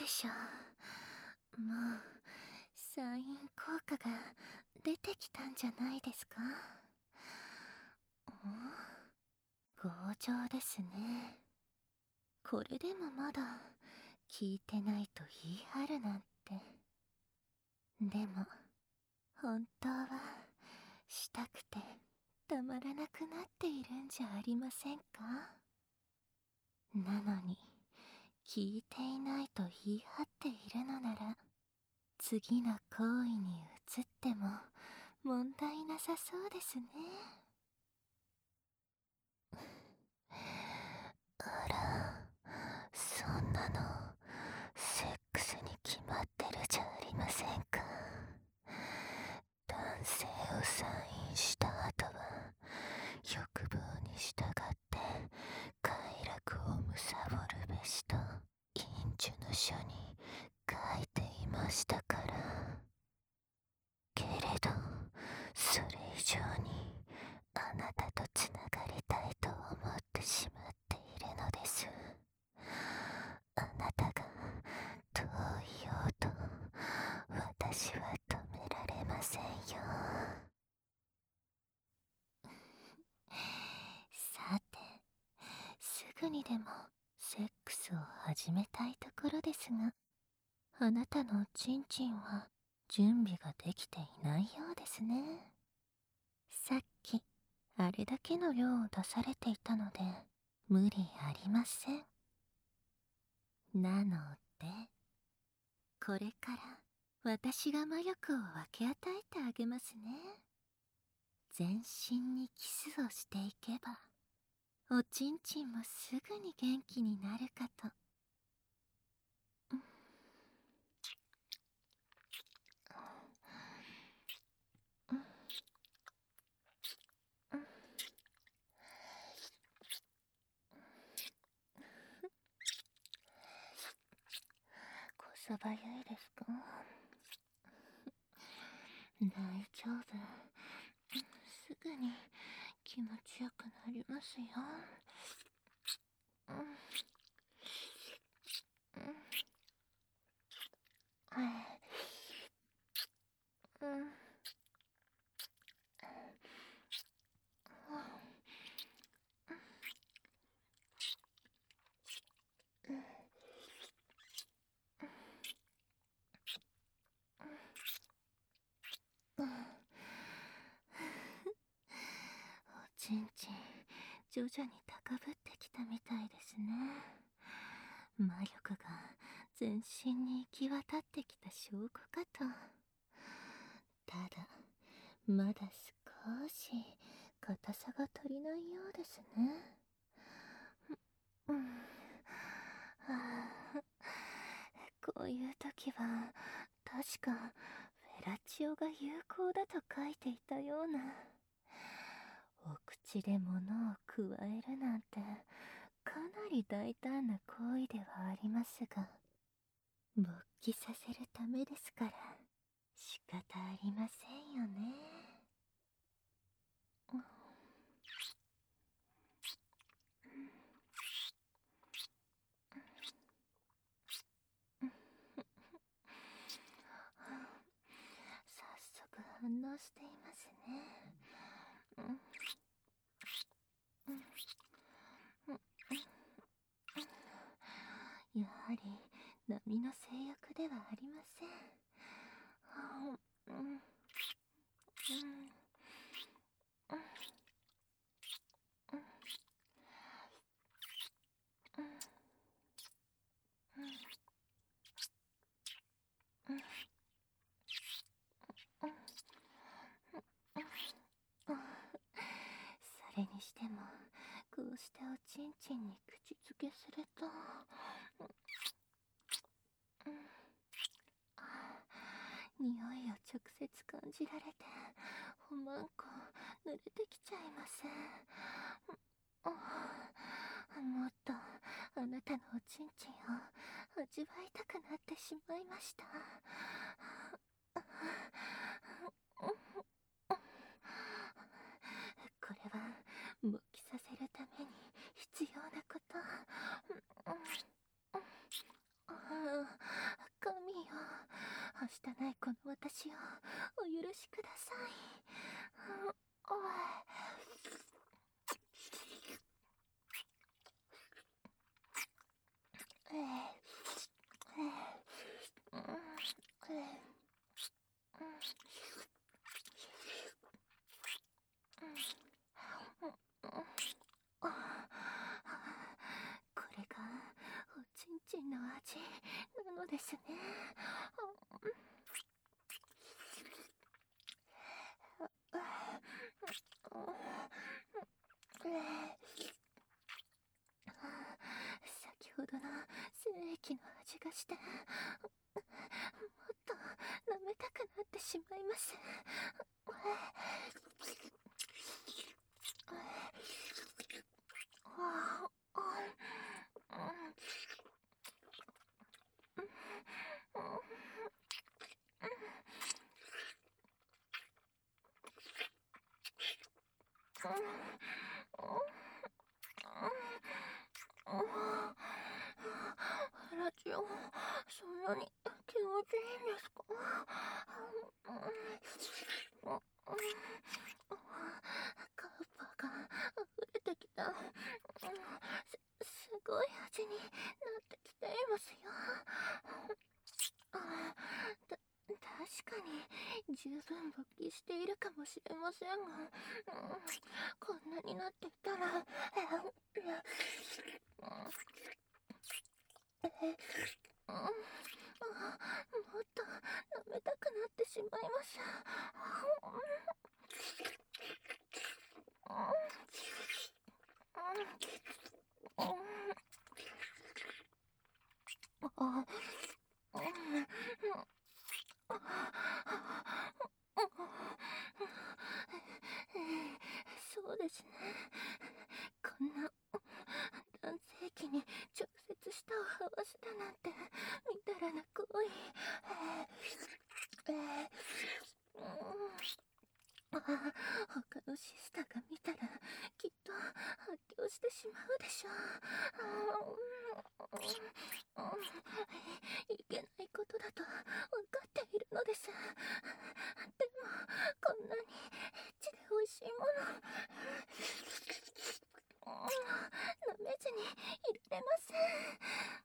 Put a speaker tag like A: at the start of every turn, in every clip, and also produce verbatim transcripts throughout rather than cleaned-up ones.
A: でしょう。もうサイン効果が出てきたんじゃないですか。強情ですね。これでもまだ聞いてないと言い張るなんて。でも本当はしたくてたまらなくなっているんじゃありませんか。なのに聞いていないと言い張っているのなら、次の行為に移っても問題なさそうですね。あら、そんなのセックスに決まってるじゃありませんか。男性をサインした後は欲望に従って快楽を貪るべしと禁呪の書に書いていましたから。けれどそれ以上にあなたとつながりたいと思ってしまっているのです。あなたがどう言おうと私は止められませんよ。さて、すぐにでもセックスを始めたいところですが、あなたのチンチンは準備ができていないようですね。さっきあれだけの量を出されていたので無理ありません。なのでこれから私が魔力を分け与えてあげますね。全身にキスをしていけばおちんちんもすぐに元気になるかと。こそばゆいですか。大丈夫、すぐに気持ちよくなりますよ。うんうんうんおちんちん徐々に高ぶってきたみたいですね。魔力が全身に行き渡ってきた証拠かと。ただまだ少し硬さが足りないようですね。うん、はあ、こういう時は確かフェラチオが有効だと書いていたような。お口で物を加えるなんてかなり大胆な行為ではありますが、勃起させるためですから仕方ありませんよね。早速反応していますね。うんやはり波の性欲ではありません。うんうんうんそれにしてもこうしておちんちんに口づけすると、匂いを直接感じられておまんこ濡れてきちゃいます。もっとあなたのおちんちんを味わいたくなってしまいました。これは勃起させるために必要なこと。 したないこの私をお許しください。うん、おい。ええええうん、ええうん、うん、これがおちんちんの味なのですね。先ほどの精液の味がして、もっと舐めたくなってしまいます。ラジオ、そんなに気持ちいいんですか？カッパが溢れてきた。す、すごい味になってきていますよ。た、確かに十分勃起しているかもしれませんが、こんなになっていたら、もっと舐めたくなってしまいます。そうですね。こんな男性器に直接舌を這わせたなんてみだらな行為。えーえーうん、他のシスターが見たらきっと発狂してしまうでしょう。いけないことだと分かっているのです。でもこんなにエッチで美味しいもの舐めずにいられません。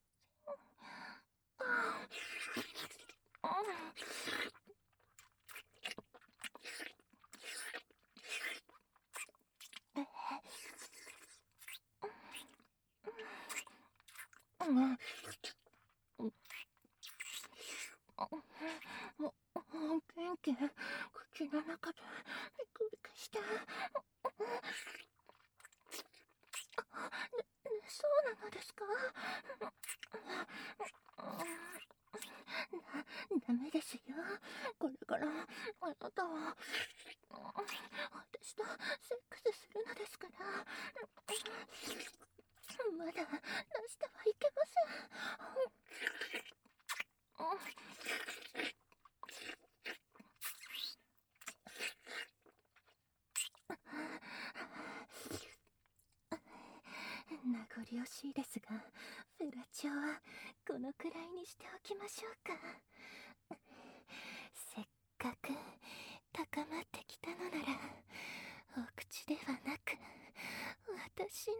A: うん元気、口の中でビクビクして。ね、ね、そうなのですか？な、ダメですよ。これからあなたは私とセックスするのですから。まだ出してはいけません。名残惜しいですが、フェラチオはこのくらいにしておきましょうか。せっかく高まってきたのなら、お口ではなく私の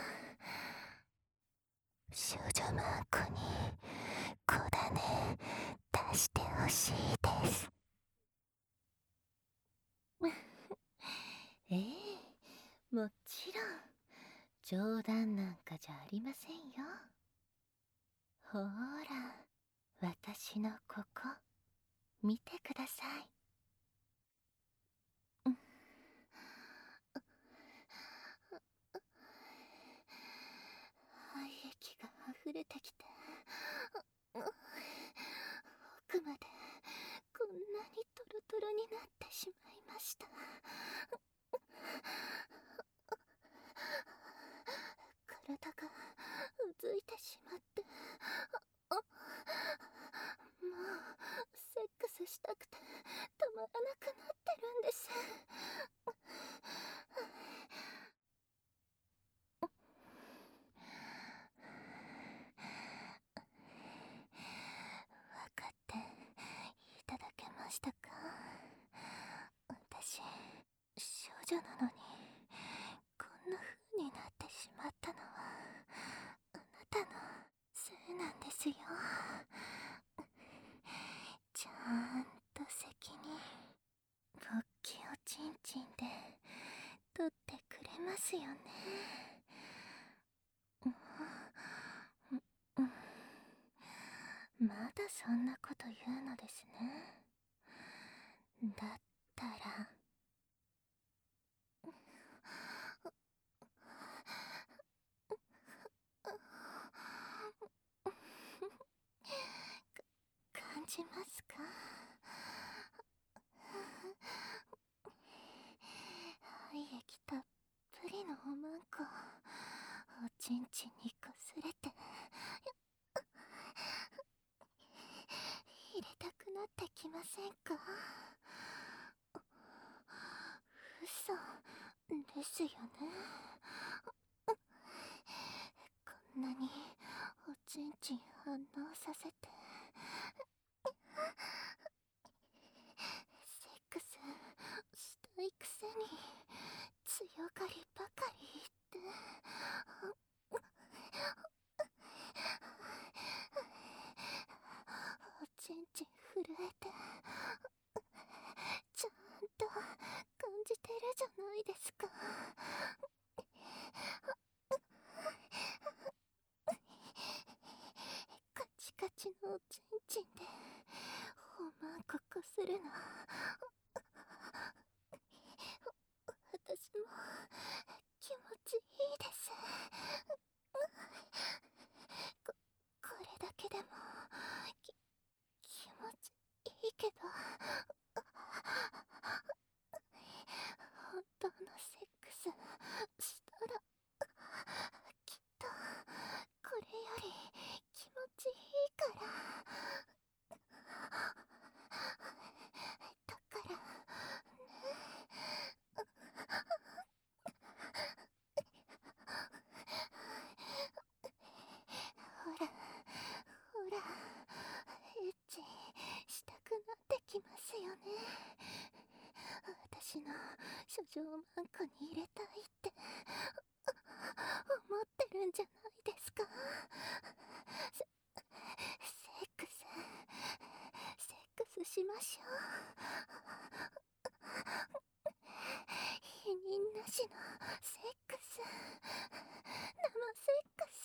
A: 少女マークに小種出してほしいです。ええ、もちろん冗談なんかじゃありませんよ。ほーら、私のここ見てください。肺液が溢れてきて、奥までこんなにトロトロになってしまいました。体がうずいてしまって、もうセックスしたくてたまらなくなってるんです。分かってい女なのにこんな風になってしまったのはあなたのせいなんですよ。ちゃんと責任勃起をちんちんで取ってくれますよね。うん、まだそんなこと言うのですね。だったら感じますか？廃液たっぷりのおまんこおちんちんにこすれて入れたくなってきませんか？嘘ですよね。こんなにおちんちん反応させてセックスしたいくせに強がりばかり言っておちんちん震えてちゃんと感じてるじゃないですか。カチカチのおちんちんでおまんここするの私も気持ちいいです。ここれだけでもき気持ちいいけど本当のセックスしたらきっとこれより気持ちいいからだからね。ほらほらエッチしたくなってきますよね。私の処女をマンコに入れたいって思ってるんじゃないですか。セセックスセックスしましょう。否認なしのセックス生セックス。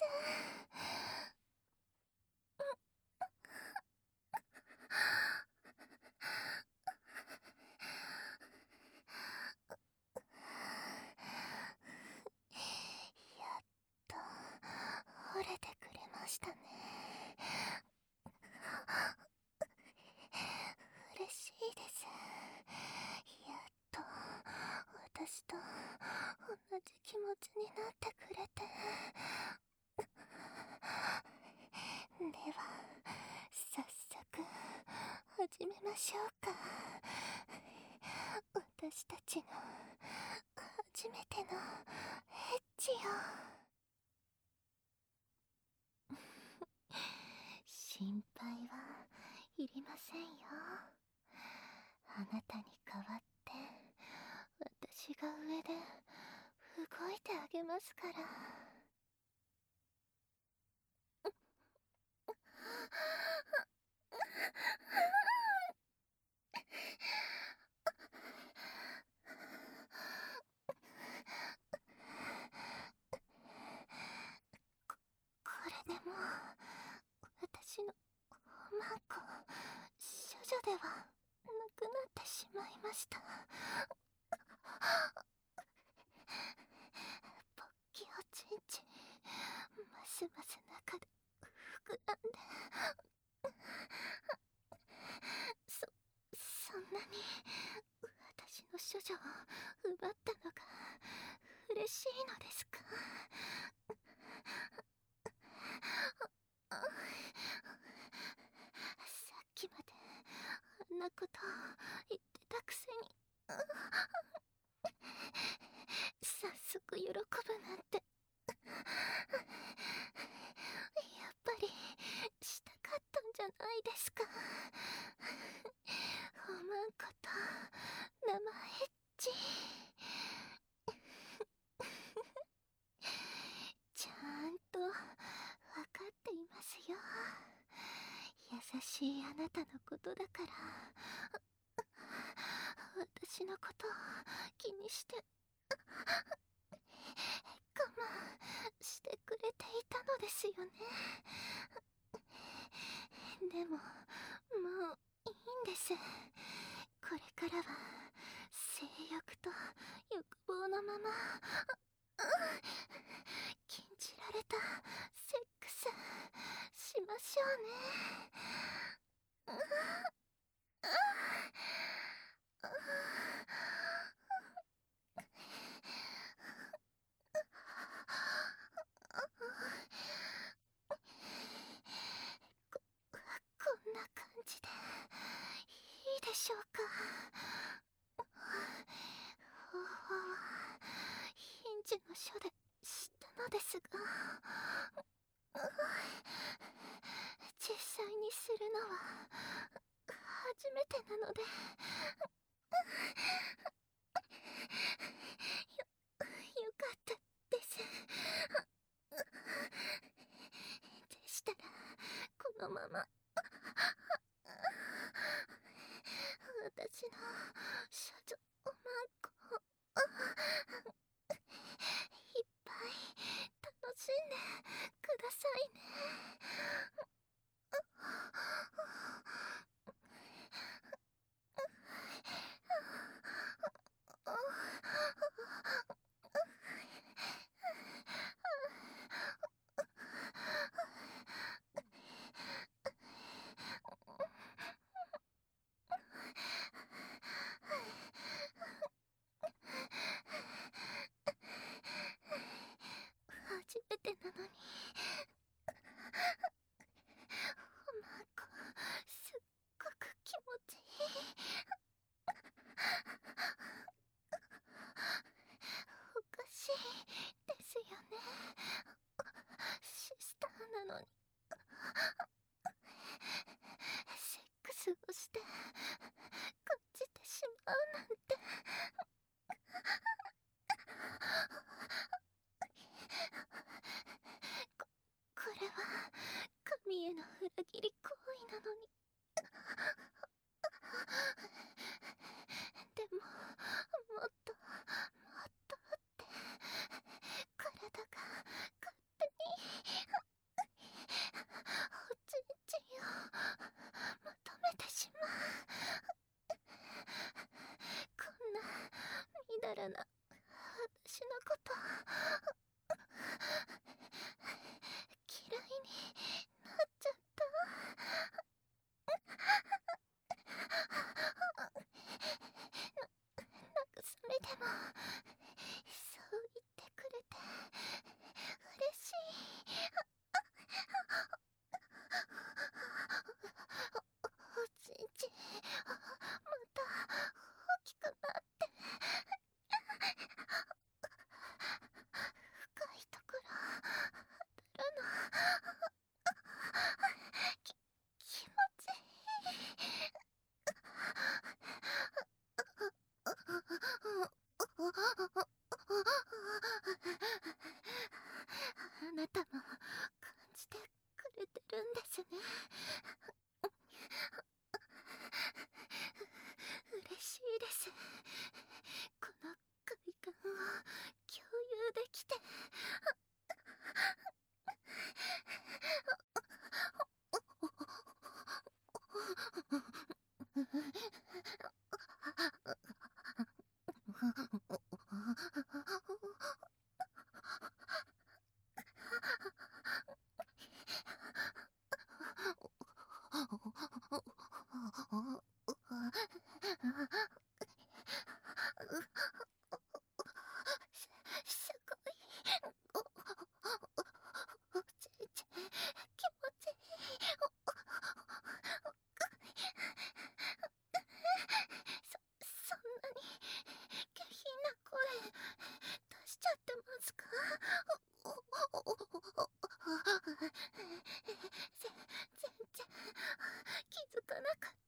A: やっと惚れてくれましたね。嬉しいです。やっと私と同じ気持ちになってくれて。では早速始めましょうか。私たちの初めてのエッチよ。心配はいりませんよ。あなたに代わって私が上で動いてあげますから。これでも私のおまんこ処女ではなくなってしまいました。勃起おちんちんますます中で膨らんでそそんなに私の処女を奪ったのが嬉しいのですか？さっきまであんなこと言ってたくせに早速喜ぶなんて。やっぱりしたかったんじゃないですか。おまんこと生エッチ。 しいあなたのことだから、私のことを気にして我慢してくれていたのですよね。でももういいんです。これからは性欲と欲望のまま禁じられたセックスしましょうね。こんな感じでいいでしょうか。方法はヒンジの書で知ったのですが、実際にするのは初めてなので、よよかったです。でしたらこのまま私の少女マンコをいっぱい楽しんでくださいね。初めてなのにおまんこすっごく気持ちいい。おかしいですよね。シスターなのにセックスをして感じてしまうなんて。ここれは神への裏切り行為なのに。でももっともっとって体が勝手におちんちんを求めてしまう。こんなみだらな私のこと嫌いになっちゃった。慰めでもそう言ってくれて嬉しい。おちんちんまた大きくなって深いところ当たるのき気持ちいい。あなたも感じてくれてるんですね。嬉しいです。この快感を共有できて。すごいおおちんちん気持ちいい。そそんなに下品な声出しちゃってますか？ぜ全然気づかなかった。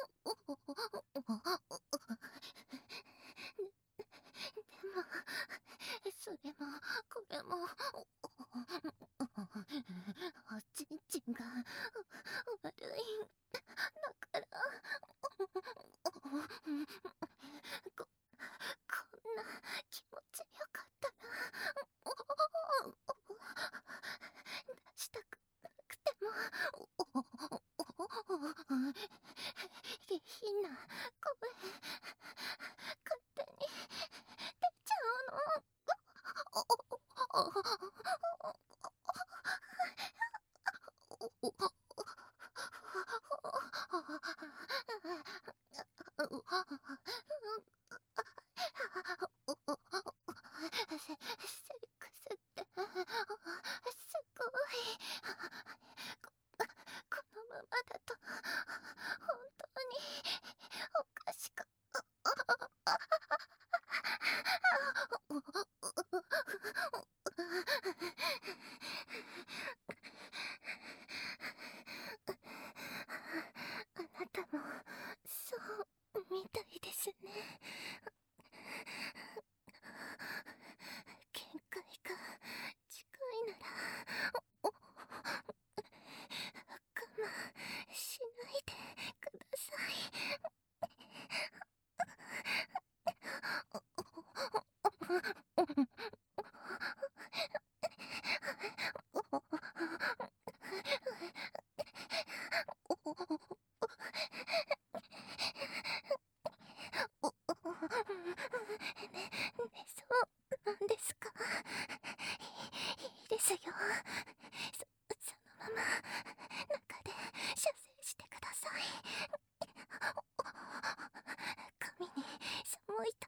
A: でもそれもこれもおちんちんが悪いんセセックスってすごい。ここのままだと本当におかしく。あなたもそうみたいですね。限界が近いなら我慢しないでください。ね、ね、そうなんですか。いいいですよ。そ、そのまま中で射精してください。髪に寒いと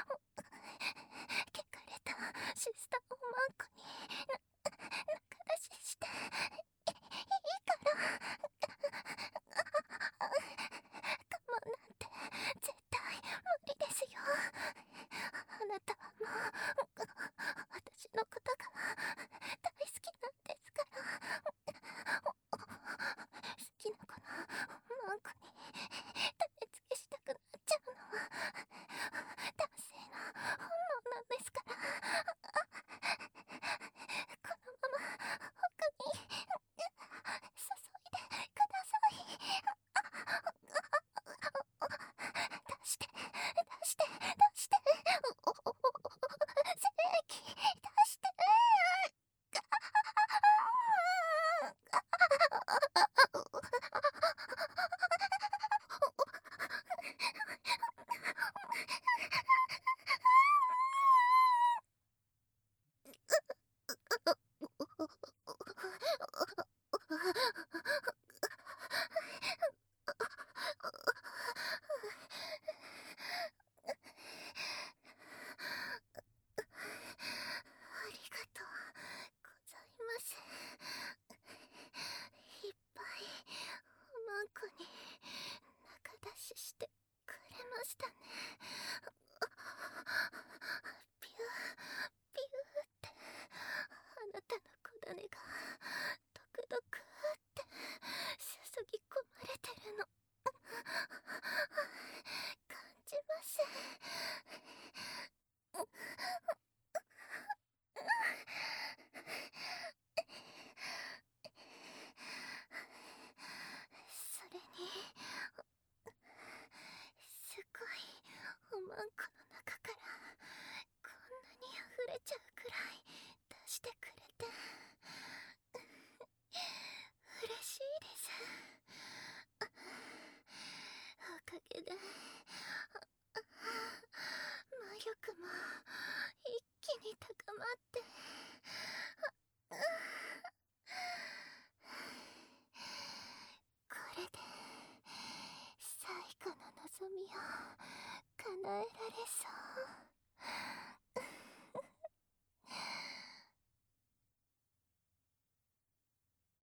A: 汚れたシスターおまんこに中出ししていいから我慢なんて絶対無理ですよ。あなたはもう私のことが大好きなんですから。好きな子のマンコに種付けしたくなっちゃうのは男性の本能なんですから。このまま奥に注いでください。出して出して出して精液出して。ありがとうございます。いっぱいおまんこに中出ししてくれましたね。ピューピューってあなたの小種がドクドクって注ぎ込まれてるの感じます。それにすごいおまんこの中からこんなに溢れちゃうくらい出してく